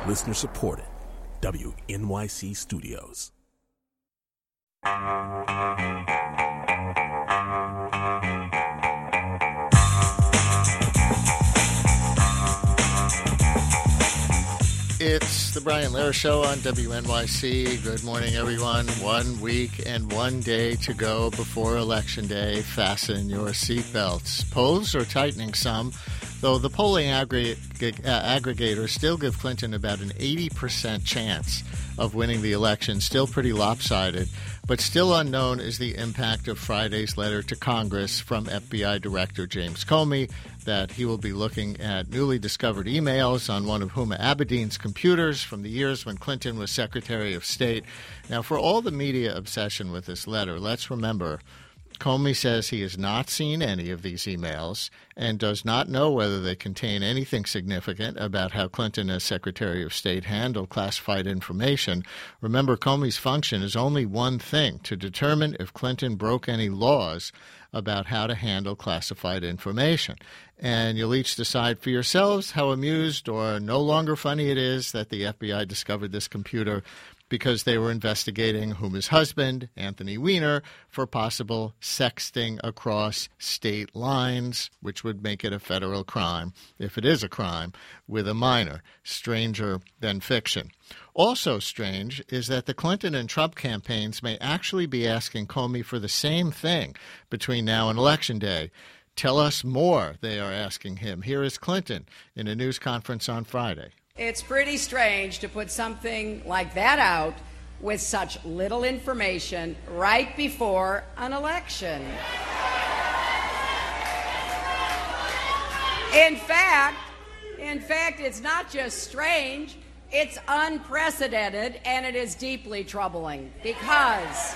Listener supported. WNYC Studios. It's the Brian Lehrer Show on WNYC. Good morning, everyone. 1 week and 1 day to go before Election Day. Fasten your seatbelts. Polls are tightening some, though the polling aggregators still give Clinton about an 80% chance of winning the election. Still pretty lopsided, but still unknown is the impact of Friday's letter to Congress from FBI Director James Comey that he will be looking at newly discovered emails on one of Huma Abedin's computers from the years when Clinton was Secretary of State. Now, for all the media obsession with this letter, let's remember Comey says he has not seen any of these emails and does not know whether they contain anything significant about how Clinton, as Secretary of State, handled classified information. Remember, Comey's function is only one thing: to determine if Clinton broke any laws about how to handle classified information. And you'll each decide for yourselves how amused or no longer funny it is that the FBI discovered this computer because they were investigating Huma's husband, Anthony Weiner, for possible sexting across state lines, which would make it a federal crime, if it is a crime, with a minor. Stranger than fiction. Also strange is that the Clinton and Trump campaigns may actually be asking Comey for the same thing between now and Election Day. Tell us more, they are asking him. Here is Clinton in a news conference on Friday. It's pretty strange to put something like that out with such little information right before an election. In fact, it's not just strange, it's unprecedented, and it is deeply troubling because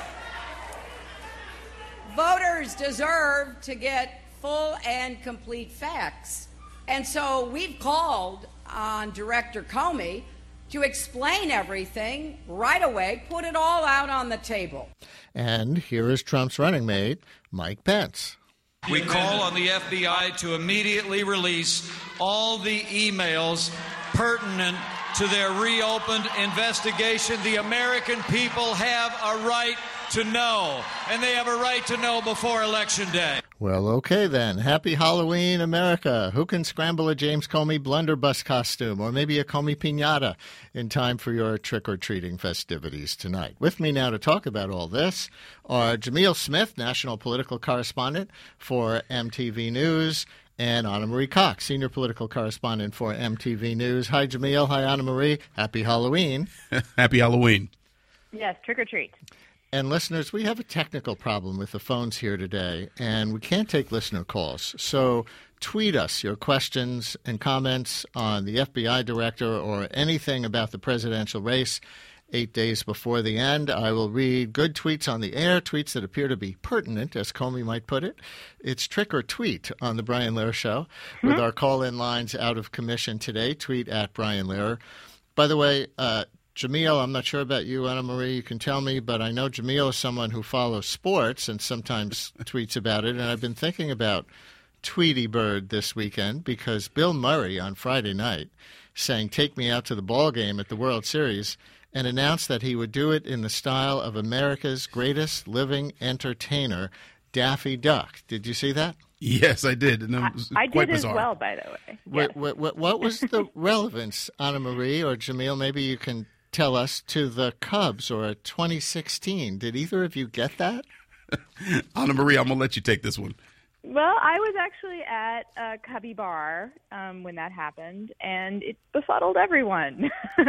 voters deserve to get full and complete facts. And so we've called on Director Comey to explain everything right away, put it all out on the table. And here is Trump's running mate, Mike Pence. We call on the FBI to immediately release all the emails pertinent to their reopened investigation. The American people have a right to know, and they have a right to know before Election Day. Well, okay then. Happy Halloween, America. Who can scramble a James Comey blunderbuss costume or maybe a Comey piñata in time for your trick-or-treating festivities tonight? With me now to talk about all this are Jamil Smith, national political correspondent for MTV News, and Anna Marie Cox, senior political correspondent for MTV News. Hi, Jamil. Hi, Anna Marie. Happy Halloween. Happy Halloween. Yes, trick or treat. And listeners, we have a technical problem with the phones here today, and we can't take listener calls. So tweet us your questions and comments on the FBI director or anything about the presidential race 8 days before the end. I will read good tweets on the air, tweets that appear to be pertinent, as Comey might put it. It's trick or tweet on the Brian Lehrer Show, with our call-in lines out of commission today. Tweet at Brian Lehrer. By the way, Jamil, I'm not sure about you, Anna Marie, you can tell me, but I know Jamil is someone who follows sports and sometimes tweets about it, and I've been thinking about Tweety Bird this weekend because Bill Murray on Friday night sang "Take Me Out to the Ball Game" at the World Series and announced that he would do it in the style of America's greatest living entertainer, Daffy Duck. Did you see that? Yes, I did. And it was I quite did bizarre. as well, by the way. Yes. What was the relevance, Anna Marie or Jamil? Maybe you can tell us, to the Cubs or 2016. Did either of you get that? Anna Marie, I'm going to let you take this one. Well, I was actually at a Cubby bar when that happened, and it befuddled everyone.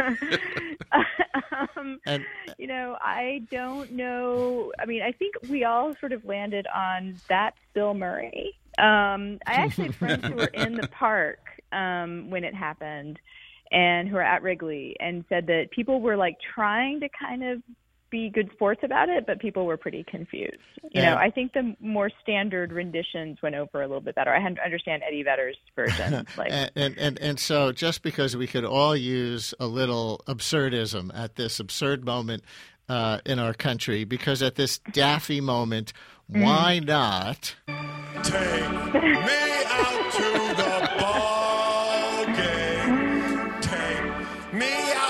I don't know. I mean, I think we all sort of landed on that's Bill Murray. I actually had friends who were in the park when it happened and who were at Wrigley and said that people were like trying to kind of be good sports about it, but people were pretty confused. You know, I think the more standard renditions went over a little bit better. I understand Eddie Vedder's version. And so just because we could all use a little absurdism at this absurd moment in our country, because at this daffy moment, why not take me out to the ball game? Take me out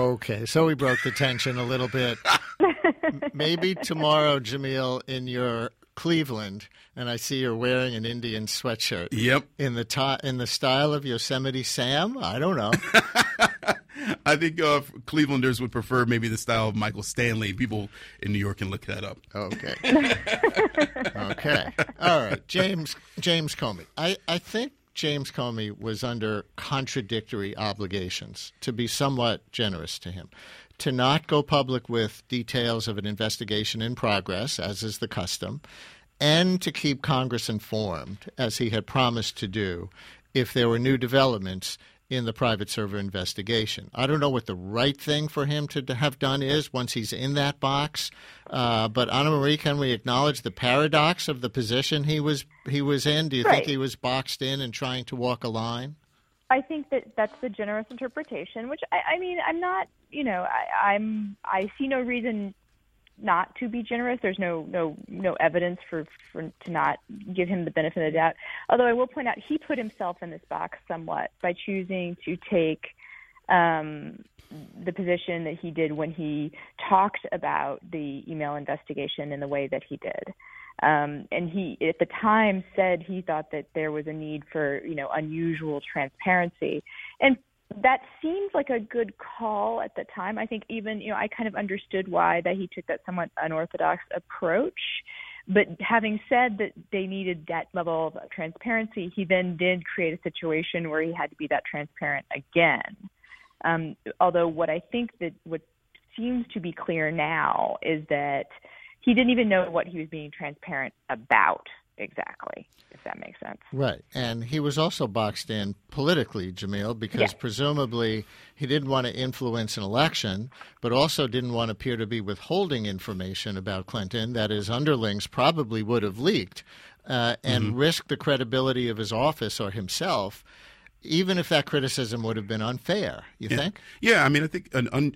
Okay, so we broke the tension a little bit. Maybe tomorrow, Jamil, in your Cleveland, and I see you're wearing an Indian sweatshirt. Yep. In the style of Yosemite Sam? I don't know. I think Clevelanders would prefer maybe the style of Michael Stanley. People in New York can look that up. Okay. Okay. All right. James Comey. I think James Comey was under contradictory obligations, to be somewhat generous to him, to not go public with details of an investigation in progress, as is the custom, and to keep Congress informed, as he had promised to do, if there were new developments in the private server investigation. I don't know what the right thing for him to have done is once he's in that box, but Anna Marie, can we acknowledge the paradox of the position he was in? Do you think he was boxed in and trying to walk a line? I think that's the generous interpretation, which I mean, I'm not, I see no reason not to be generous. There's no evidence for to not give him the benefit of the doubt. Although I will point out he put himself in this box somewhat by choosing to take the position that he did when he talked about the email investigation in the way that he did. And he, at the time, said he thought that there was a need for, unusual transparency. And that seemed like a good call at the time. I think even, I kind of understood why that he took that somewhat unorthodox approach. But having said that they needed that level of transparency, he then did create a situation where he had to be that transparent again. Although what I think that what seems to be clear now is that he didn't even know what he was being transparent about exactly, if that makes sense. Right. And he was also boxed in politically, Jamil, because presumably he didn't want to influence an election, but also didn't want to appear to be withholding information about Clinton that his underlings probably would have leaked and risk the credibility of his office or himself, even if that criticism would have been unfair, you think? Yeah, I mean, I think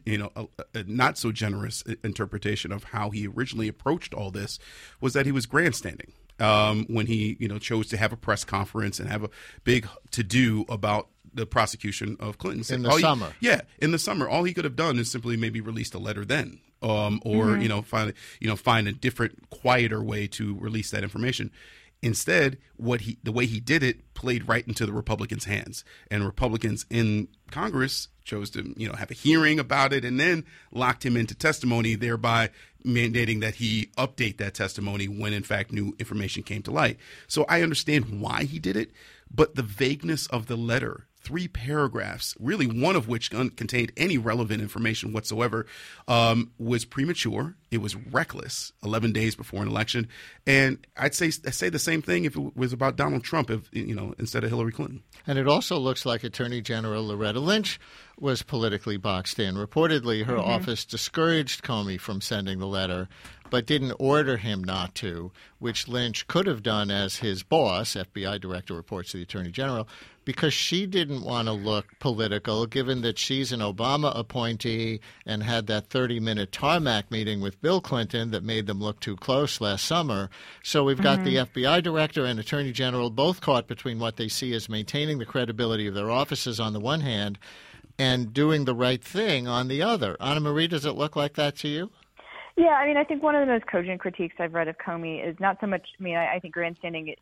a not so generous interpretation of how he originally approached all this was that he was grandstanding when he, chose to have a press conference and have a big to-do about the prosecution of Clinton. In the summer. In the summer. All he could have done is simply maybe released a letter then, or find a different, quieter way to release that information. Instead, the way he did it played right into the Republicans' hands, and Republicans in Congress chose to, have a hearing about it and then locked him into testimony, thereby mandating that he update that testimony when, in fact, new information came to light. So I understand why he did it, but the vagueness of the letter, 3 paragraphs, really one of which contained any relevant information whatsoever, was premature. It was reckless 11 days before an election. And I'd say the same thing if it was about Donald Trump, instead of Hillary Clinton. And it also looks like Attorney General Loretta Lynch was politically boxed in. Reportedly, her office discouraged Comey from sending the letter, but didn't order him not to, which Lynch could have done as his boss, FBI Director reports to the Attorney General, because she didn't want to look political, given that she's an Obama appointee and had that 30-minute tarmac meeting with Bill Clinton that made them look too close last summer. So we've got the FBI Director and Attorney General both caught between what they see as maintaining the credibility of their offices on the one hand and doing the right thing on the other. Anna Marie, does it look like that to you? Yeah, I mean, I think one of the most cogent critiques I've read of Comey is not so much, I think grandstanding,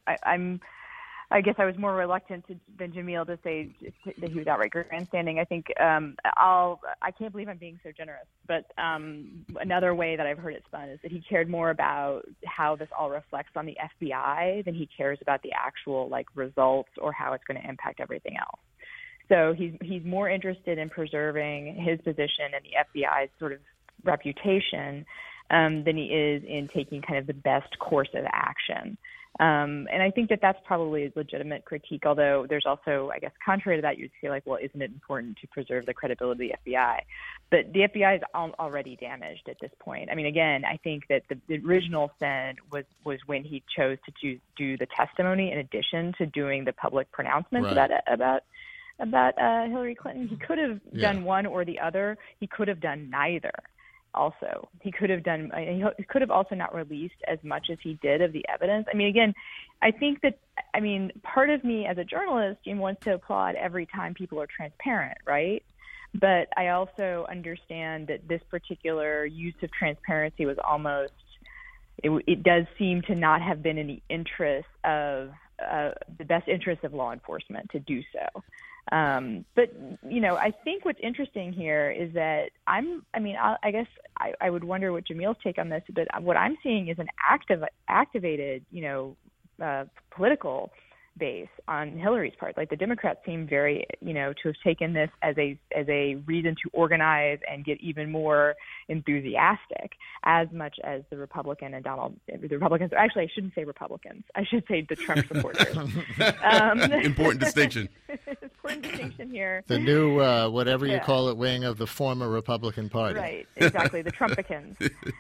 I guess I was more reluctant than Jamil to say that he was outright grandstanding. I think I can't believe I'm being so generous, but another way that I've heard it spun is that he cared more about how this all reflects on the FBI than he cares about the actual results or how it's going to impact everything else. So he's more interested in preserving his position and the FBI's sort of reputation than he is in taking kind of the best course of action. And I think that that's probably a legitimate critique, although there's also, I guess, contrary to that, you'd feel like, well, isn't it important to preserve the credibility of the FBI? But the FBI is already damaged at this point. I mean, again, I think that the original sin was when he chose to do the testimony in addition to doing the public pronouncements about Hillary Clinton. He could have done one or the other. He could have done neither. Also, he could have also not released as much as he did of the evidence. I mean, again, I think that, part of me as a journalist wants to applaud every time people are transparent, right? But I also understand that this particular use of transparency was almost, it does seem to not have been in the interest of the best interest of law enforcement to do so. But, I think what's interesting here is that I guess I would wonder what Jamil's take on this, but what I'm seeing is an activated, political base on Hillary's part. Like the Democrats seem very, to have taken this as a reason to organize and get even more enthusiastic, as much as the Republicans. Actually, I shouldn't say Republicans. I should say the Trump supporters. Important distinction. Important distinction here. The new, whatever you call it, wing of the former Republican Party. Right, exactly, the Trumpicans.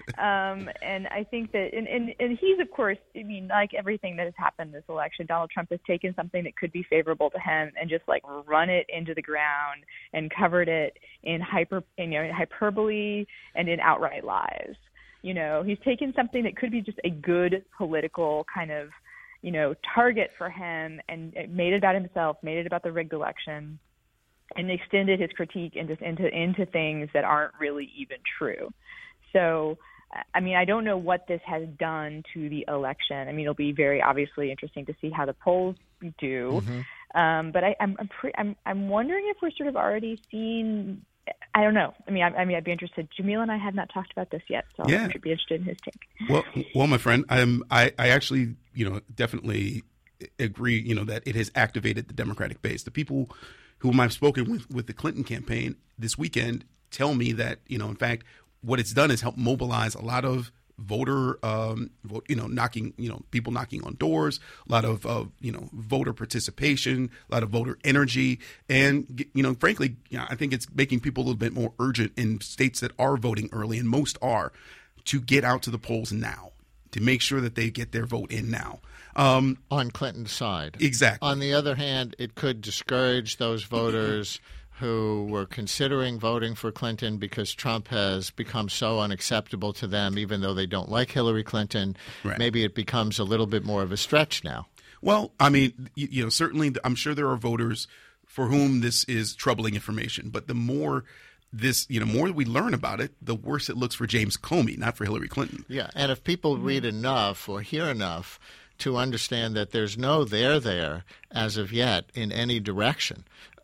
And I think that, and he's, of course, like everything that has happened this election, Donald Trump has taken something that could be favorable to him and just like run it into the ground and covered it in hyperbole and in outright lies. He's taken something that could be just a good political kind of, target for him and made it about himself, made it about the rigged election, and extended his critique into things that aren't really even true. So, I don't know what this has done to the election. It'll be very obviously interesting to see how the polls do. Mm-hmm. But I'm wondering if we're sort of already seeing. I don't know. I'd be interested. Jamil and I have not talked about this yet, so I'd be interested in his take. Well, my friend, I actually, definitely agree. That it has activated the Democratic base. The people whom I've spoken with the Clinton campaign this weekend tell me that, in fact, what it's done is help mobilize a lot of voter, knocking, people knocking on doors, a lot of, voter participation, a lot of voter energy. And, frankly, I think it's making people a little bit more urgent in states that are voting early, and most are, to get out to the polls now, to make sure that they get their vote in now. On Clinton's side. Exactly. On the other hand, it could discourage those voters who were considering voting for Clinton because Trump has become so unacceptable to them, even though they don't like Hillary Clinton. Right. Maybe it becomes a little bit more of a stretch now. Well, certainly I'm sure there are voters for whom this is troubling information. But the more more we learn about it, the worse it looks for James Comey, not for Hillary Clinton. Yeah, and if people read enough or hear enough to understand that there's no there as of yet in any direction,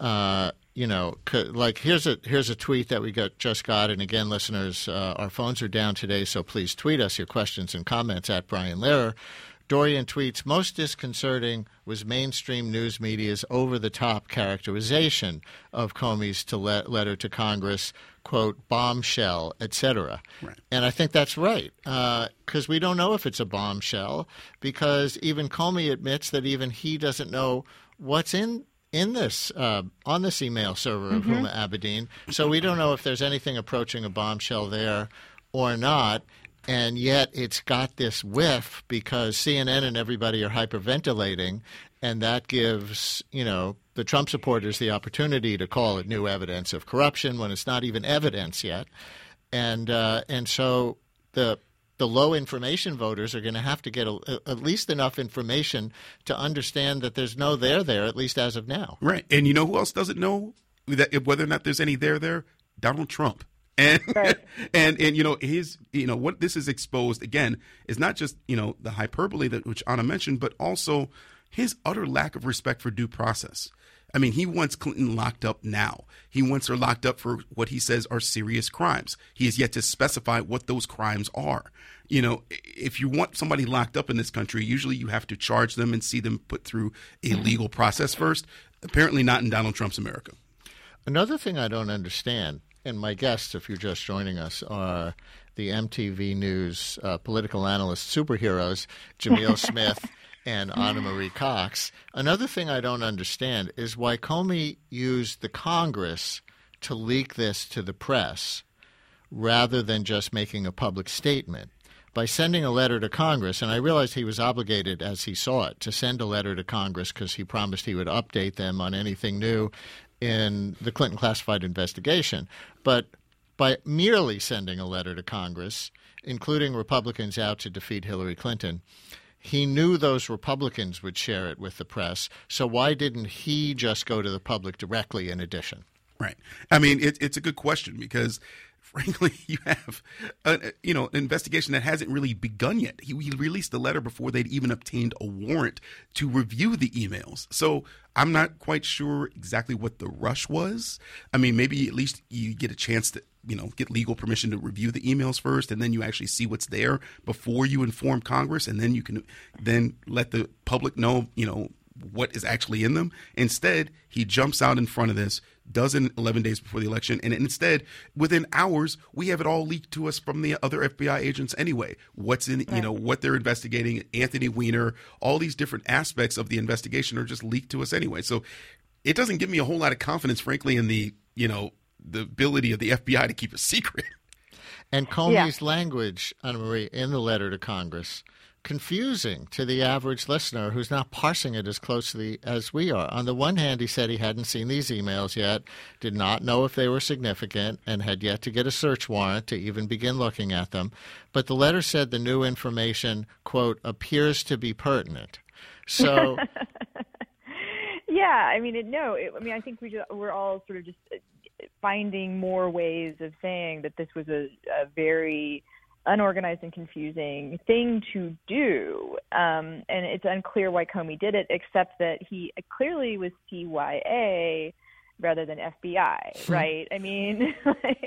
like here's a tweet that we just got, and again, listeners, our phones are down today, so please tweet us your questions and comments at Brian Lehrer. Dorian tweets, most disconcerting was mainstream news media's over-the-top characterization of Comey's letter to Congress, quote, bombshell, etc. Right. And I think that's right, because we don't know if it's a bombshell, because even Comey admits that even he doesn't know what's in this on this email server of Huma Abedin. So we don't know if there's anything approaching a bombshell there or not. And yet it's got this whiff because CNN and everybody are hyperventilating, and that gives, the Trump supporters the opportunity to call it new evidence of corruption when it's not even evidence yet. And so the low information voters are going to have to get at least enough information to understand that there's no there, at least as of now. Right. And who else doesn't know whether or not there's any there? Donald Trump. And right. and his what this is exposed again is not just the hyperbole which Anna mentioned, but also his utter lack of respect for due process. He wants Clinton locked up now. He wants her locked up for what he says are serious crimes. He has yet to specify what those crimes are. If you want somebody locked up in this country, usually you have to charge them and see them put through a legal process first. Apparently not in Donald Trump's America. Another thing I don't understand, and my guests, if you're just joining us, are the MTV News political analyst superheroes, Jamil Smith and Anna Marie Cox. Another thing I don't understand is why Comey used the Congress to leak this to the press rather than just making a public statement. By sending a letter to Congress, and I realized he was obligated, as he saw it, to send a letter to Congress because he promised he would update them on anything new in the Clinton classified investigation. But by merely sending a letter to Congress, including Republicans out to defeat Hillary Clinton, he knew those Republicans would share it with the press. So why didn't he just go to the public directly in addition? Right. I mean, it's a good question because, frankly, you have an investigation that hasn't really begun yet. He released a letter before they'd even obtained a warrant to review the emails. So I'm not quite sure exactly what the rush was. I mean, maybe at least you get a chance to, get legal permission to review the emails first, and then you actually see what's there before you inform Congress, and then you can then let the public know, what is actually in them. Instead, he jumps out in front of this, does it 11 days before the election, and instead, within hours, we have it all leaked to us from the other FBI agents anyway. What's in, what they're investigating, Anthony Weiner, all these different aspects of the investigation are just leaked to us anyway. So it doesn't give me a whole lot of confidence, frankly, in the ability of the FBI to keep a secret. And Comey's language, Anna Marie, in the letter to Congress, confusing to the average listener who's not parsing it as closely as we are. On the one hand, he said he hadn't seen these emails yet, did not know if they were significant, and had yet to get a search warrant to even begin looking at them. But the letter said the new information, quote, appears to be pertinent. So... Yeah, I mean, I think we're all sort of just finding more ways of saying that this was a very unorganized and confusing thing to do. And it's unclear why Comey did it, except that he clearly was CYA rather than FBI, right? I mean,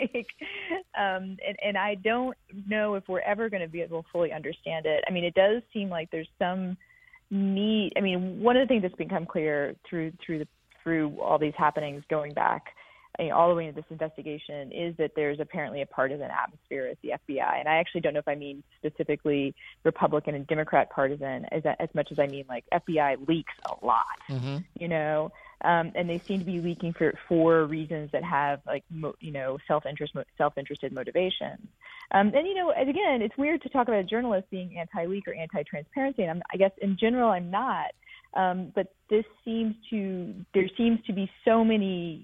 and I don't know if we're ever going to be able to fully understand it. I mean, it does seem like there's some need. I mean, one of the things that's become clear through all these happenings going back, all the way into this investigation, is that there's apparently a partisan atmosphere at the FBI. And I actually don't know if I mean specifically Republican and Democrat partisan as much as I mean like FBI leaks a lot, and they seem to be leaking for reasons that have self-interested motivations. And again, it's weird to talk about a journalist being anti-leak or anti-transparency, and I guess in general I'm not. But there seems to be so many,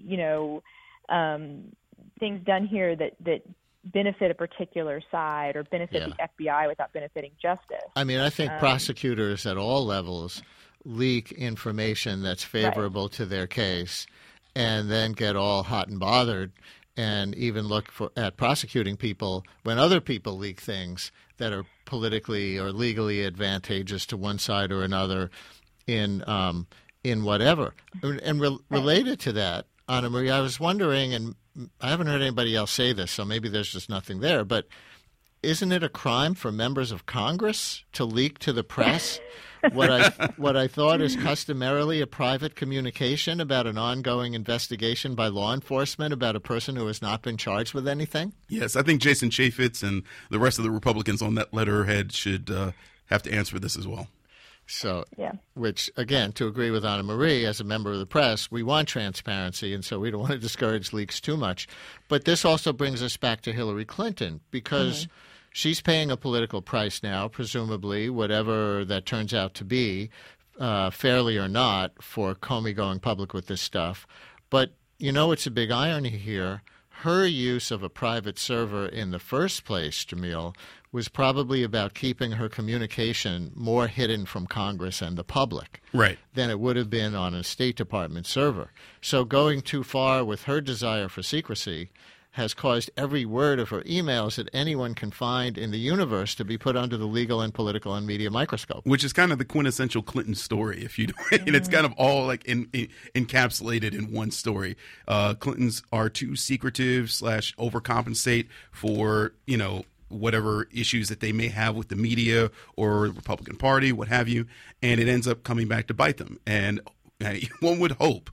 things done here that benefit a particular side or benefit the FBI without benefiting justice. I mean, I think prosecutors at all levels leak information that's favorable to their case and then get all hot and bothered and even look at prosecuting people when other people leak things that are politically or legally advantageous to one side or another in whatever. And related to that, Anna Marie, I was wondering, and I haven't heard anybody else say this, so maybe there's just nothing there, but isn't it a crime for members of Congress to leak to the press what I thought is customarily a private communication about an ongoing investigation by law enforcement about a person who has not been charged with anything? Yes, I think Jason Chaffetz and the rest of the Republicans on that letterhead should have to answer this as well. So, which, again, to agree with Anna Marie, as a member of the press, we want transparency, and so we don't want to discourage leaks too much. But this also brings us back to Hillary Clinton, because she's paying a political price now, presumably, whatever that turns out to be, fairly or not, for Comey going public with this stuff. But, it's a big irony here. Her use of a private server in the first place, Jamil, was probably about keeping her communication more hidden from Congress and the public than it would have been on a State Department server. So going too far with her desire for secrecy has caused every word of her emails that anyone can find in the universe to be put under the legal and political and media microscope. Which is kind of the quintessential Clinton story, if you know, and it's kind of all like encapsulated in one story. Clintons are too secretive / overcompensate for, whatever issues that they may have with the media or the Republican Party, what have you, and it ends up coming back to bite them. And one would hope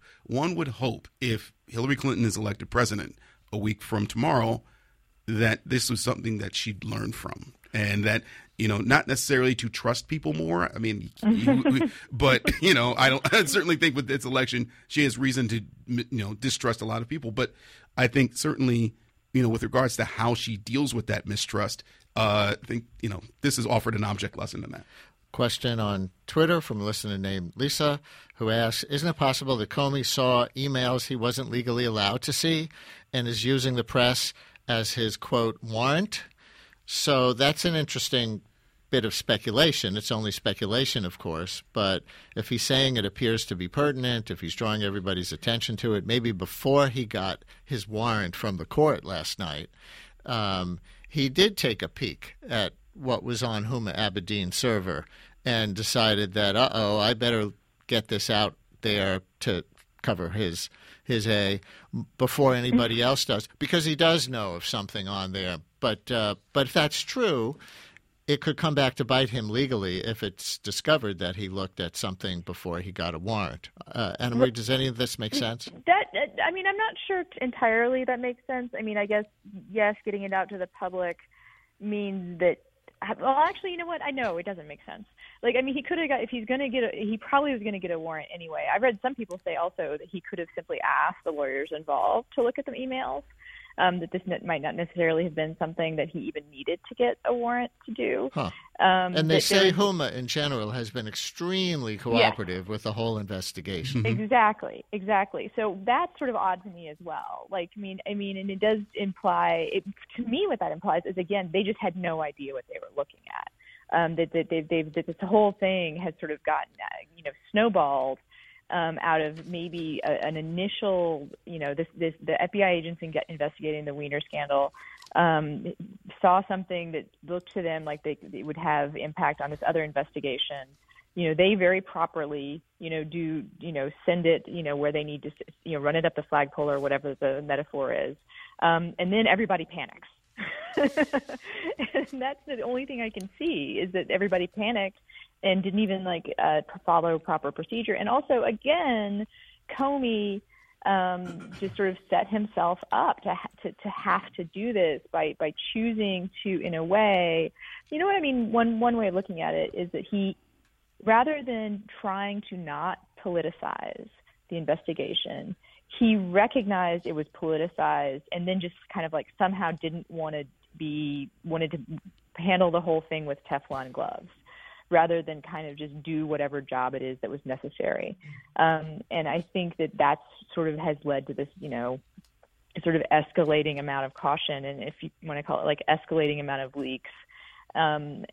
if Hillary Clinton is elected president a week from tomorrow, that this was something that she'd learn from, and that, not necessarily to trust people more. I mean, but, I certainly think with this election, she has reason to, distrust a lot of people. But I think certainly, with regards to how she deals with that mistrust, I think, this has offered an object lesson in that. Question on Twitter from a listener named Lisa, who asks, isn't it possible that Comey saw emails he wasn't legally allowed to see and is using the press as his, quote, warrant? So that's an interesting bit of speculation. It's only speculation, of course, but if he's saying it appears to be pertinent, if he's drawing everybody's attention to it, maybe before he got his warrant from the court last night, he did take a peek at what was on Huma Abedin's server and decided that, I better get this out there to cover his A before anybody else does, because he does know of something on there. But if that's true, it could come back to bite him legally if it's discovered that he looked at something before he got a warrant. Anna Marie, does any of this make sense? I'm not sure entirely that makes sense. I mean, I guess, yes, getting it out to the public means that, well, actually, you know what? I know it doesn't make sense. Like, I mean, he could have got, if he's going to get he probably was going to get a warrant anyway. I've read some people say also that he could have simply asked the lawyers involved to look at the emails, that this might not necessarily have been something that he even needed to get a warrant to do. Huh. And they say Huma in general has been extremely cooperative with the whole investigation. Exactly. So that's sort of odd to me as well. Like, I mean, and it does imply, to me what that implies is, again, they just had no idea what they were looking at. That this whole thing has sort of gotten, snowballed out of maybe an initial, the FBI agents investigating the Weiner scandal saw something that looked to them like it would have impact on this other investigation. They very properly, send it, where they need to, run it up the flagpole or whatever the metaphor is, and then everybody panics. And that's the only thing I can see, is that everybody panicked and didn't even follow proper procedure. And also, again, Comey just sort of set himself up to have to do this by choosing to, in a way, you know what I mean? One way of looking at it is that he, rather than trying to not politicize the investigation, he recognized it was politicized and then just kind of somehow wanted to handle the whole thing with Teflon gloves, rather than kind of just do whatever job it is that was necessary. And I think that sort of has led to this, sort of escalating amount of caution, and if you want to call it escalating amount of leaks. And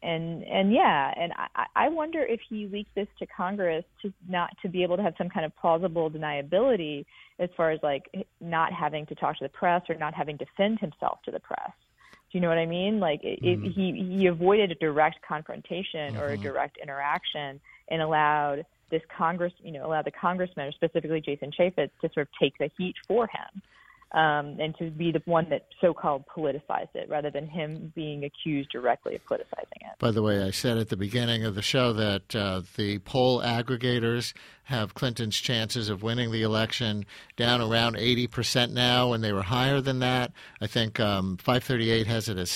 I wonder if he leaked this to Congress to be able to have some kind of plausible deniability as far as not having to talk to the press or not having to defend himself to the press. Do you know what I mean? He avoided a direct confrontation or a direct interaction and allowed this allowed the congressman, specifically Jason Chaffetz, to sort of take the heat for him. And to be the one that so-called politicized it, rather than him being accused directly of politicizing it. By the way, I said at the beginning of the show that the poll aggregators have Clinton's chances of winning the election down around 80% now, and they were higher than that. I think 538 has it as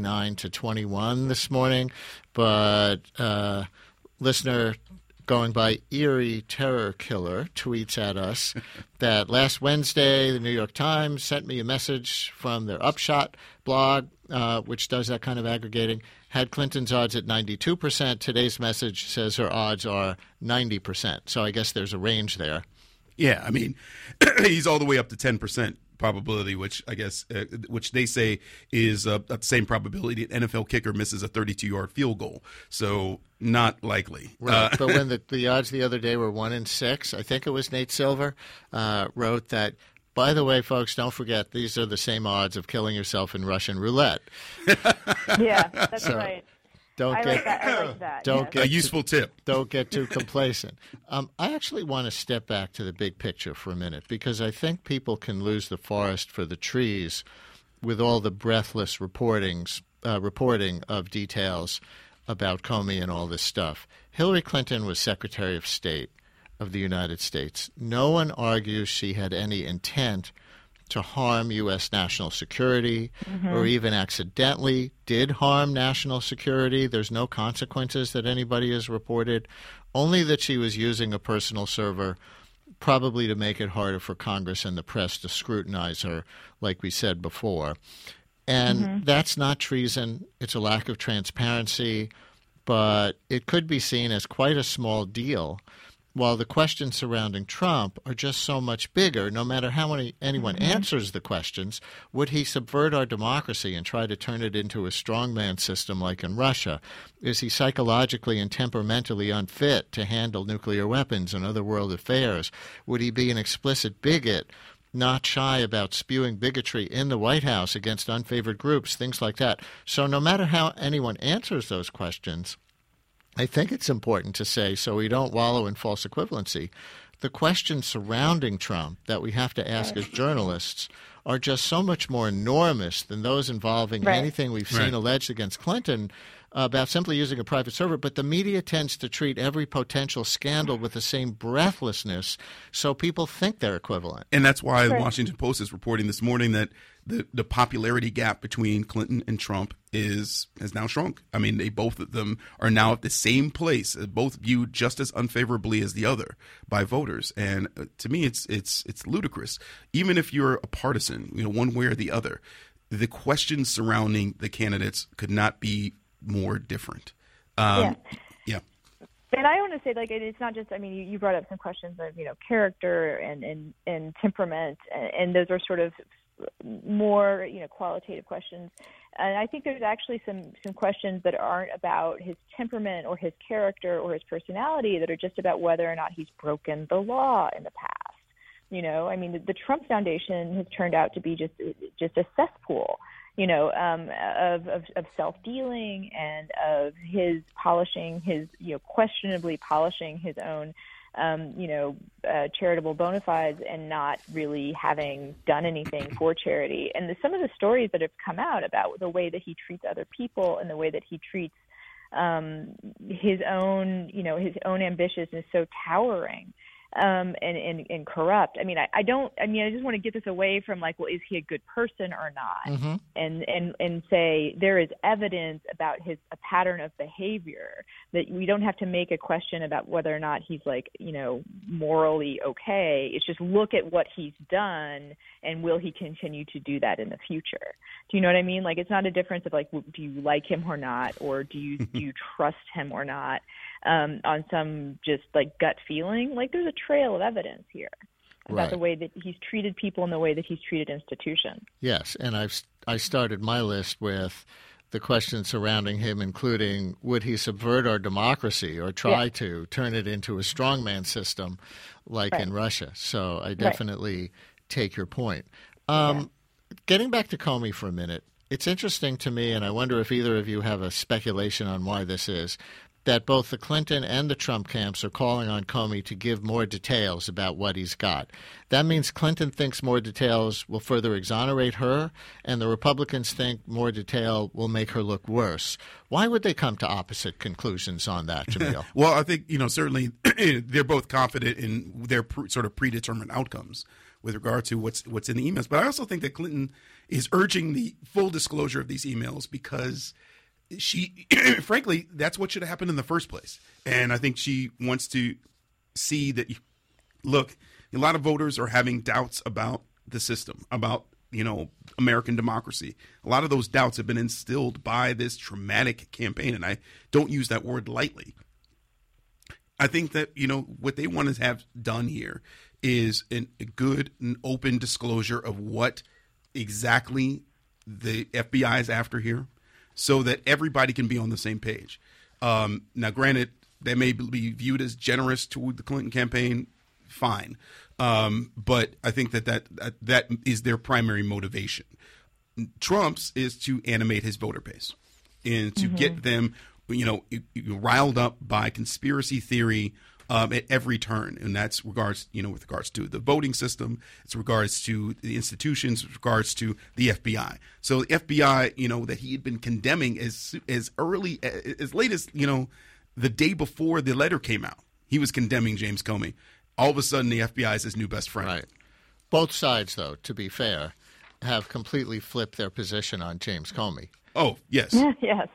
79-21 this morning. But listener going by Eerie Terror Killer tweets at us that last Wednesday, the New York Times sent me a message from their Upshot blog, which does that kind of aggregating, had Clinton's odds at 92%. Today's message says her odds are 90%. So I guess there's a range there. Yeah, I mean, he's all the way up to 10% probability, which I guess, which they say is the same probability an NFL kicker misses a 32-yard field goal. So not likely. Right. But when the odds the other day were 1 in 6, I think it was Nate Silver wrote that, by the way, folks, don't forget, these are the same odds of killing yourself in Russian roulette. Yeah, that's right. I like that. Don't get a useful tip. Don't get too complacent. I actually want to step back to the big picture for a minute, because I think people can lose the forest for the trees with all the breathless reporting of details about Comey and all this stuff. Hillary Clinton was Secretary of State of the United States. No one argues she had any intent to harm U.S. national security or even accidentally did harm national security. There's no consequences that anybody has reported, only that she was using a personal server probably to make it harder for Congress and the press to scrutinize her, like we said before. And that's not treason. It's a lack of transparency, but it could be seen as quite a small deal while the questions surrounding Trump are just so much bigger. No matter how anyone answers the questions, would he subvert our democracy and try to turn it into a strongman system like in Russia? Is he psychologically and temperamentally unfit to handle nuclear weapons and other world affairs? Would he be an explicit bigot, not shy about spewing bigotry in the White House against unfavored groups, things like that? So no matter how anyone answers those questions, I think it's important to say, so we don't wallow in false equivalency, the questions surrounding Trump that we have to ask as journalists are just so much more enormous than those involving anything we've seen alleged against Clinton about simply using a private server. But the media tends to treat every potential scandal with the same breathlessness, so people think they're equivalent. And that's why the Washington Post is reporting this morning that the popularity gap between Clinton and Trump has now shrunk. I mean, both of them are now at the same place, both viewed just as unfavorably as the other by voters. And to me, it's ludicrous. Even if you're a partisan, one way or the other, the questions surrounding the candidates could not be more different. Yeah. And I want to say, it's not just, you brought up some questions of, character and temperament, and those are sort of more, qualitative questions. And I think there's actually some questions that aren't about his temperament or his character or his personality, that are just about whether or not he's broken the law in the past. The Trump Foundation has turned out to be just a cesspool, of self-dealing and of his polishing his, questionably polishing his own, charitable bona fides and not really having done anything for charity. And some of the stories that have come out about the way that he treats other people and the way that he treats his own ambitions is so towering. And corrupt. I just want to get this away from is he a good person or not? And say there is evidence about a pattern of behavior, that we don't have to make a question about whether or not he's morally okay. It's just look at what he's done and will he continue to do that in the future? Do you know what I mean? It's not a difference of do you like him or not, or do you trust him or not? On some just gut feeling, there's a trail of evidence here about the way that he's treated people and the way that he's treated institutions. Yes, and I started my list with the questions surrounding him, including would he subvert our democracy or try to turn it into a strongman system like in Russia. So I definitely take your point. Getting back to Comey for a minute, it's interesting to me, and I wonder if either of you have a speculation on why this is, that both the Clinton and the Trump camps are calling on Comey to give more details about what he's got. That means Clinton thinks more details will further exonerate her, and the Republicans think more detail will make her look worse. Why would they come to opposite conclusions on that, Jamil? Well, I think, certainly they're both confident in their sort of predetermined outcomes with regard to what's in the emails. But I also think that Clinton is urging the full disclosure of these emails because she, frankly, that's what should have happened in the first place. And I think she wants to see that, look, a lot of voters are having doubts about the system, about, American democracy. A lot of those doubts have been instilled by this traumatic campaign. And I don't use that word lightly. I think that, what they want to have done here is a good and open disclosure of what exactly the FBI is after here, so that everybody can be on the same page. Now, granted, they may be viewed as generous to the Clinton campaign, fine. But I think that is their primary motivation. Trump's is to animate his voter base and to get them, riled up by conspiracy theory at every turn. And that's with regards to the voting system, it's regards to the institutions, with regards to the FBI. So the FBI, that he had been condemning as late as, the day before the letter came out, he was condemning James Comey. All of a sudden, the FBI is his new best friend. Right. Both sides, though, to be fair, have completely flipped their position on James Comey. Oh, yes. Yes.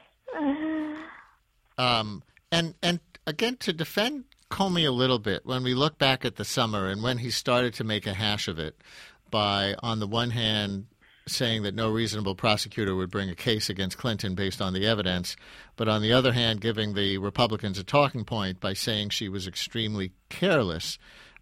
And again, to defend Comey a little bit, when we look back at the summer and when he started to make a hash of it by, on the one hand, saying that no reasonable prosecutor would bring a case against Clinton based on the evidence, but on the other hand, giving the Republicans a talking point by saying she was extremely careless.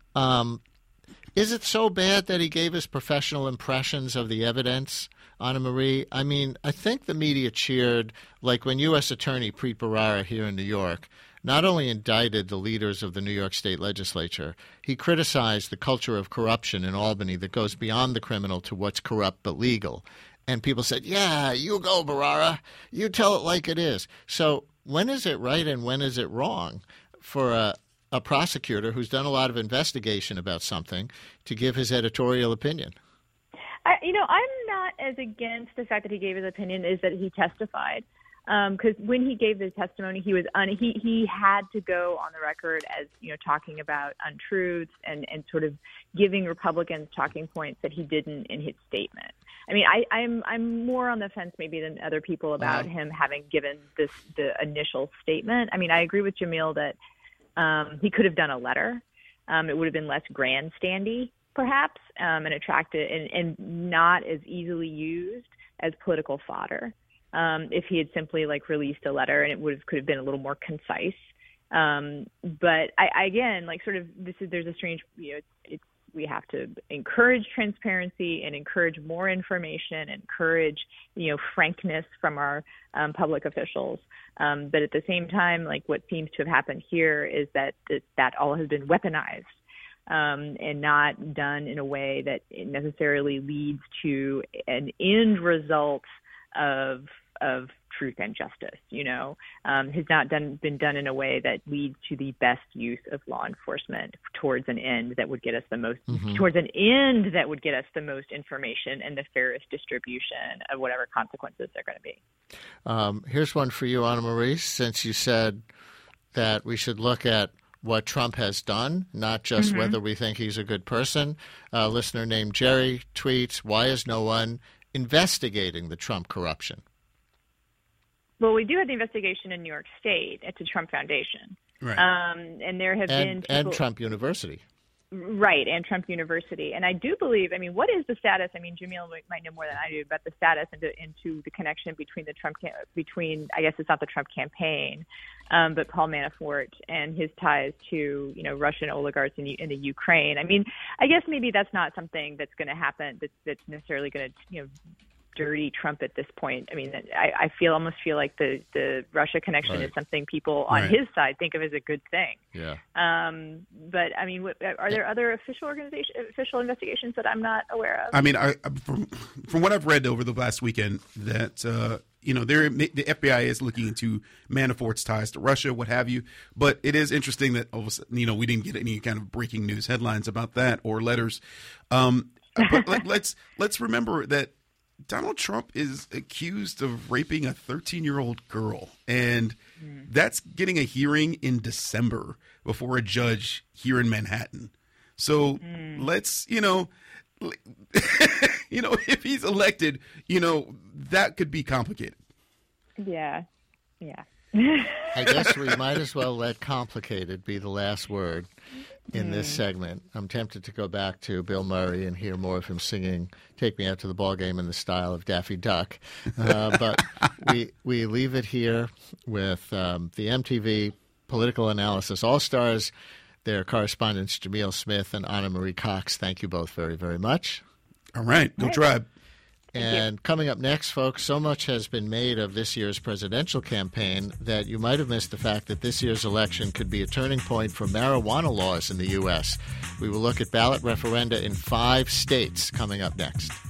Is it so bad that he gave us professional impressions of the evidence, Anna Marie? I mean, I think the media cheered, like when U.S. Attorney Preet Bharara here in New York not only indicted the leaders of the New York State legislature, he criticized the culture of corruption in Albany that goes beyond the criminal to what's corrupt but legal. And people said, yeah, you go, Bharara. You tell it like it is. So when is it right and when is it wrong for a prosecutor who's done a lot of investigation about something to give his editorial opinion? I'm not as against the fact that he gave his opinion as that he testified. Because when he gave the testimony, he was he had to go on the record as talking about untruths and sort of giving Republicans talking points that he didn't in his statement. I mean, I'm more on the fence maybe than other people about him having given the initial statement. I mean, I agree with Jamil that he could have done a letter. It would have been less grandstandy, perhaps, and attracted and not as easily used as political fodder. If he had simply released a letter, and it could have been a little more concise. But I again, there's a strange, we have to encourage transparency and encourage more information, encourage, frankness from our public officials. But at the same time, what seems to have happened here is that all has been weaponized. And not done in a way that it necessarily leads to an end result of truth and justice, has not been done in a way that leads to the best use of law enforcement towards an end that would get us the most information and the fairest distribution of whatever consequences they're going to be. Here's one for you, Anna Marie, since you said that we should look at what Trump has done, not just whether we think he's a good person. A listener named Jerry tweets, why is no one investigating the Trump corruption? Well, we do have the investigation in New York State at the Trump Foundation. Right. And there have been people... And Trump University. Right, and Trump University. And I do believe, what is the status? Jamil might know more than I do about the status into the connection between I guess it's not the Trump campaign, but Paul Manafort and his ties to, Russian oligarchs in the Ukraine. I guess maybe that's not something that's going to happen, that's necessarily going to, dirty Trump at this point. I almost feel like the Russia connection is something people on his side think of as a good thing. Yeah. But are there other official investigations that I'm not aware of? From what I've read over the last weekend, that the FBI is looking into Manafort's ties to Russia, what have you. But it is interesting that all of a sudden, we didn't get any kind of breaking news headlines about that or letters. But let's remember that Donald Trump is accused of raping a 13-year-old girl, and that's getting a hearing in December before a judge here in Manhattan. So let's, if he's elected, that could be complicated. Yeah. I guess we might as well let complicated be the last word in this segment. I'm tempted to go back to Bill Murray and hear more of him singing Take Me Out to the Ball Game in the style of Daffy Duck. But we leave it here with the MTV Political Analysis All-Stars, their correspondents Jamil Smith and Anna Marie Cox. Thank you both very, very much. All right. Go Tribe. And coming up next, folks, so much has been made of this year's presidential campaign that you might have missed the fact that this year's election could be a turning point for marijuana laws in the U.S. We will look at ballot referenda in 5 states coming up next.